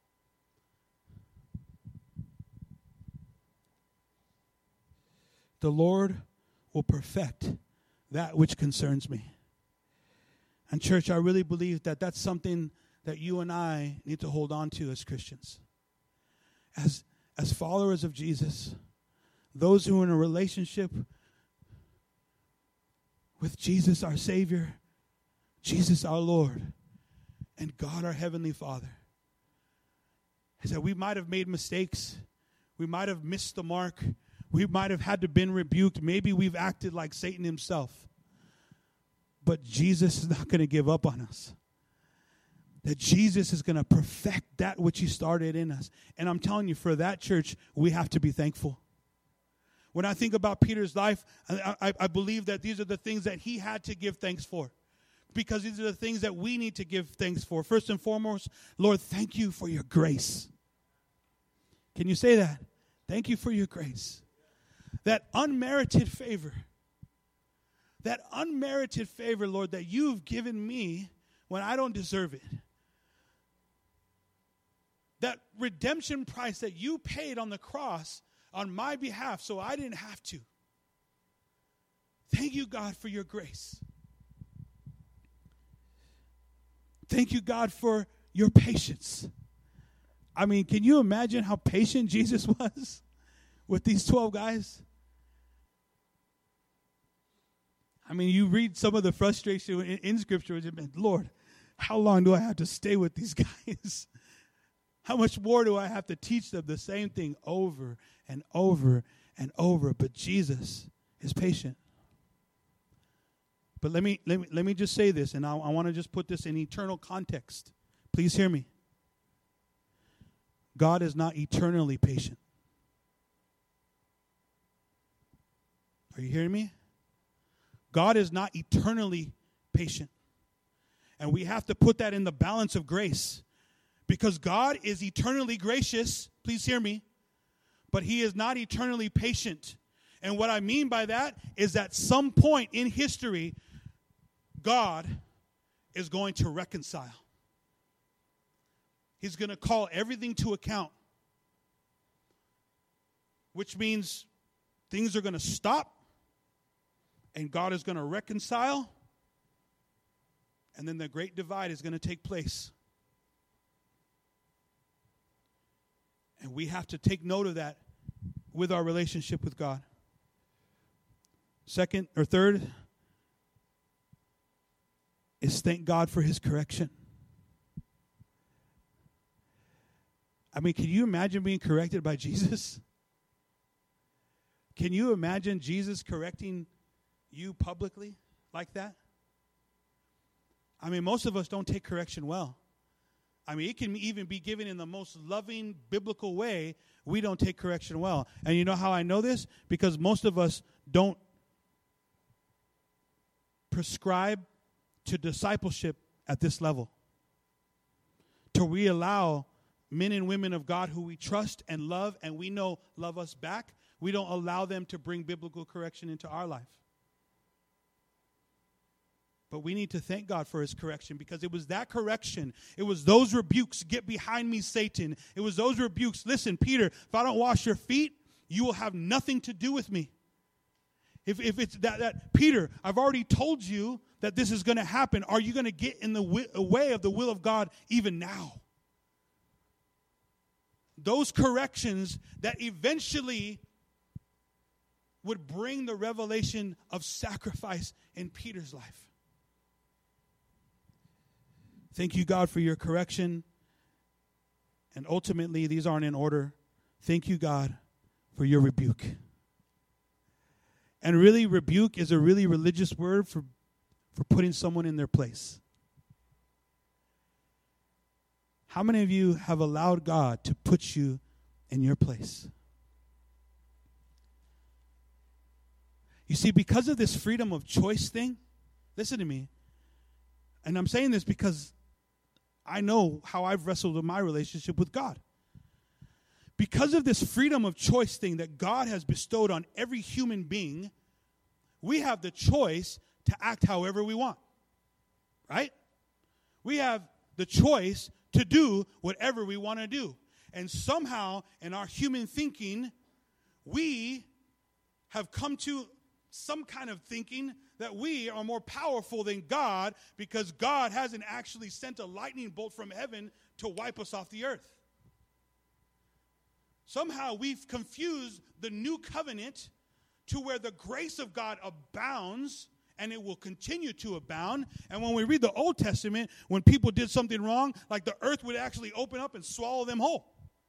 The Lord will perfect that which concerns me. And church, I really believe that that's something that you and I need to hold on to as Christians. As followers of Jesus, those who are in a relationship with Jesus, our Savior, Jesus our Lord and God our Heavenly Father is that we might have made mistakes. We might have missed the mark. We might have had to been rebuked. Maybe we've acted like Satan himself. But Jesus is not going to give up on us. That Jesus is going to perfect that which he started in us. And I'm telling you, for that, church, we have to be thankful. When I think about Peter's life, I believe that these are the things that he had to give thanks for. Because these are the things that we need to give thanks for. First and foremost, Lord, thank you for your grace. Can you say that? Thank you for your grace. That unmerited favor. That unmerited favor, Lord, that you've given me when I don't deserve it. That redemption price that you paid on the cross on my behalf so I didn't have to. Thank you, God, for your grace. Thank you, God, for your patience. I mean, can you imagine how patient Jesus was with these 12 guys? I mean, you read some of the frustration in Scripture, and Lord, how long do I have to stay with these guys? How much more do I have to teach them the same thing over and over and over? But Jesus is patient. But let me just say this, and I want to just put this in eternal context. Please hear me. God is not eternally patient. Are you hearing me? God is not eternally patient. And we have to put that in the balance of grace. Because God is eternally gracious, please hear me, but he is not eternally patient. And what I mean by that is at some point in history, God is going to reconcile. He's going to call everything to account, which means things are going to stop, and God is going to reconcile, and then the great divide is going to take place. And we have to take note of that with our relationship with God. Second or third is thank God for his correction. I mean, can you imagine being corrected by Jesus? Can you imagine Jesus correcting you publicly like that? I mean, most of us don't take correction well. I mean, it can even be given in the most loving, biblical way. We don't take correction well. And you know how I know this? Because most of us don't prescribe to discipleship at this level. To we allow men and women of God who we trust and love and we know love us back, we don't allow them to bring biblical correction into our life. But we need to thank God for his correction, because it was that correction. It was those rebukes, get behind me, Satan. It was those rebukes. Listen, Peter, if I don't wash your feet, you will have nothing to do with me. If it's that Peter, I've already told you that this is going to happen. Are you going to get in the way of the will of God even now? Those corrections that eventually would bring the revelation of sacrifice in Peter's life. Thank you, God, for your correction. And ultimately, these aren't in order. Thank you, God, for your rebuke. And really, rebuke is a really religious word for putting someone in their place. How many of you have allowed God to put you in your place? You see, because of this freedom of choice thing, listen to me, and I'm saying this because I know how I've wrestled with my relationship with God. Because of this freedom of choice thing that God has bestowed on every human being, we have the choice to act however we want, right? We have the choice to do whatever we want to do. And somehow, in our human thinking, we have come to some kind of thinking that we are more powerful than God because God hasn't actually sent a lightning bolt from heaven to wipe us off the earth. Somehow we've confused the new covenant to where the grace of God abounds and it will continue to abound. And when we read the Old Testament, when people did something wrong, like the earth would actually open up and swallow them whole.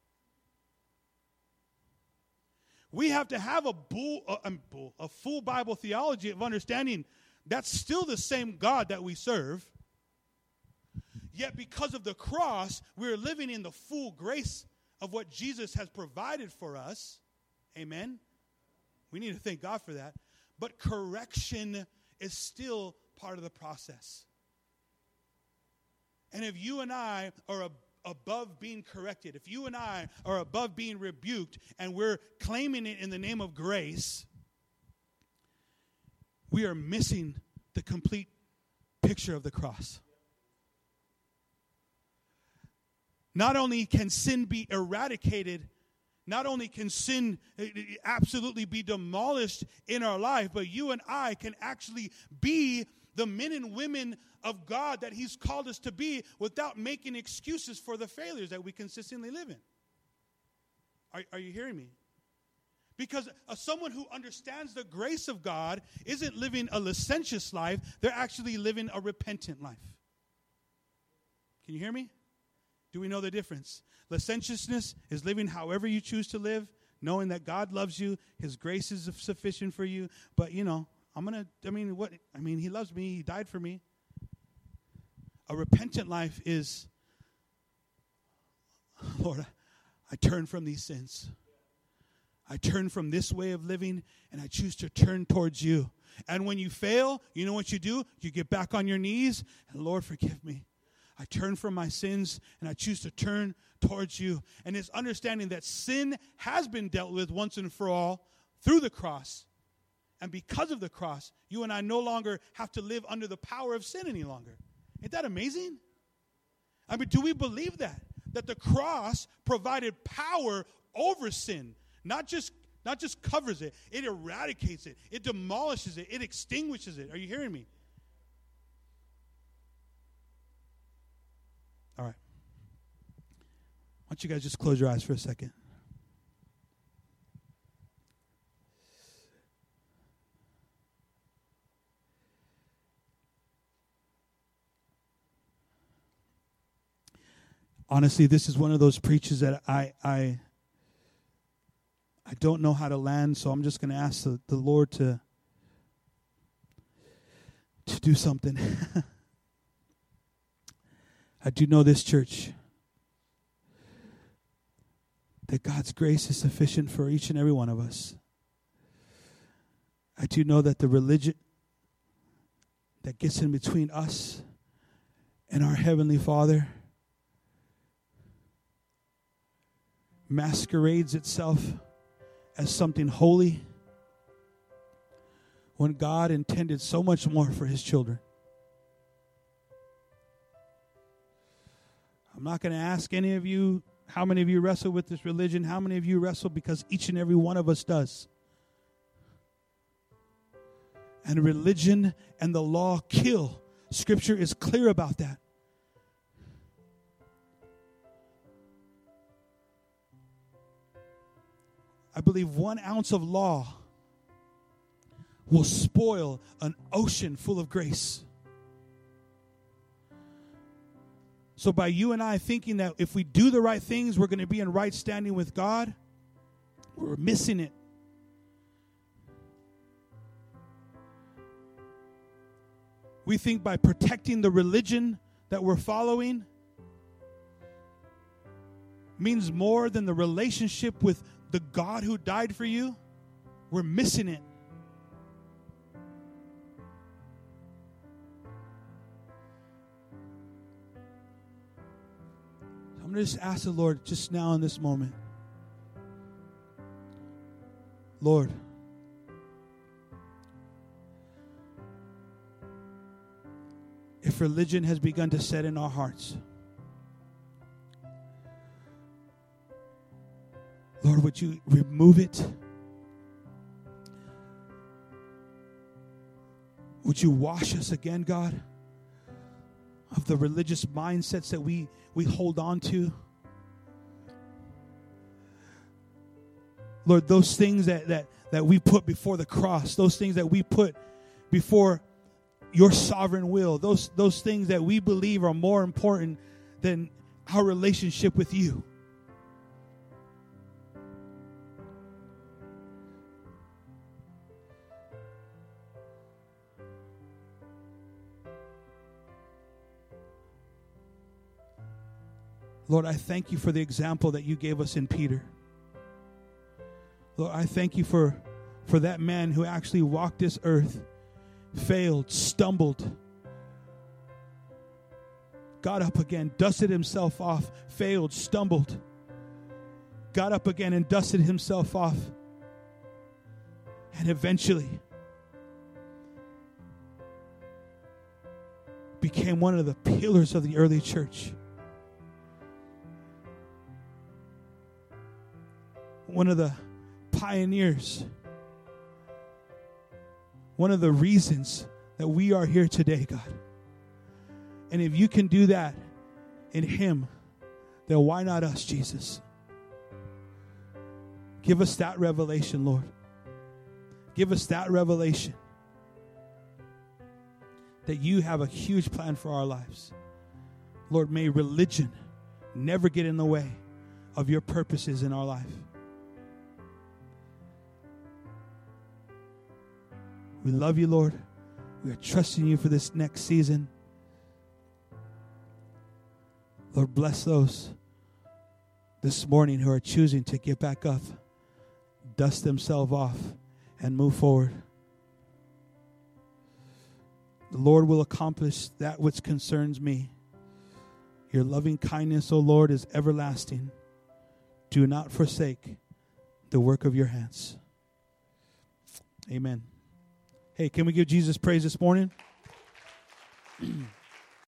We have to have a full Bible theology of understanding that's still the same God that we serve. Yet because of the cross, we're living in the full grace of what Jesus has provided for us. Amen. We need to thank God for that. But correction is still part of the process. And if you and I are above being corrected, if you and I are above being rebuked, and we're claiming it in the name of grace, we are missing the complete picture of the cross. Not only can sin be eradicated, not only can sin absolutely be demolished in our life, but you and I can actually be the men and women of God that He's called us to be without making excuses for the failures that we consistently live in. Are you hearing me? Because someone who understands the grace of God isn't living a licentious life. They're actually living a repentant life. Can you hear me? Do we know the difference? Licentiousness is living however you choose to live, knowing that God loves you, His grace is sufficient for you. But, He loves me, He died for me. A repentant life is, Lord, I turn from these sins. I turn from this way of living, and I choose to turn towards you. And when you fail, you know what you do? You get back on your knees, and Lord, forgive me. I turn from my sins, and I choose to turn towards you. And it's understanding that sin has been dealt with once and for all through the cross. And because of the cross, you and I no longer have to live under the power of sin any longer. Isn't that amazing? I mean, do we believe that? That the cross provided power over sin. Not just covers it. It eradicates it. It demolishes it. It extinguishes it. Are you hearing me? All right. Why don't you guys just close your eyes for a second? Honestly, this is one of those preaches that I don't know how to land, so I'm just going to ask the Lord to do something. I do know this, church, that God's grace is sufficient for each and every one of us. I do know that the religion that gets in between us and our Heavenly Father masquerades itself as something holy when God intended so much more for His children. I'm not going to ask any of you how many of you wrestle with this religion, how many of you wrestle, because each and every one of us does. And religion and the law kill. Scripture is clear about that. I believe 1 ounce of law will spoil an ocean full of grace. So by you and I thinking that if we do the right things, we're going to be in right standing with God, we're missing it. We think by protecting the religion that we're following means more than the relationship with the God who died for you. We're missing it. I'm going to just ask the Lord just now in this moment. Lord, if religion has begun to set in our hearts, Lord, would you remove it? Would you wash us again, God, of the religious mindsets that we hold on to? Lord, those things that we put before the cross, those things that we put before your sovereign will, those things that we believe are more important than our relationship with you. Lord, I thank you for the example that you gave us in Peter. Lord, I thank you for that man who actually walked this earth, failed, stumbled, got up again, dusted himself off, failed, stumbled, got up again and dusted himself off, and eventually became one of the pillars of the early church. One of the pioneers. One of the reasons that we are here today, God. And if you can do that in him, then why not us, Jesus? Give us that revelation, Lord. Give us that revelation that you have a huge plan for our lives. Lord, may religion never get in the way of your purposes in our life. We love you, Lord. We are trusting you for this next season. Lord, bless those this morning who are choosing to get back up, dust themselves off, and move forward. The Lord will accomplish that which concerns me. Your loving kindness, O Lord, is everlasting. Do not forsake the work of your hands. Amen. Hey, can we give Jesus praise this morning?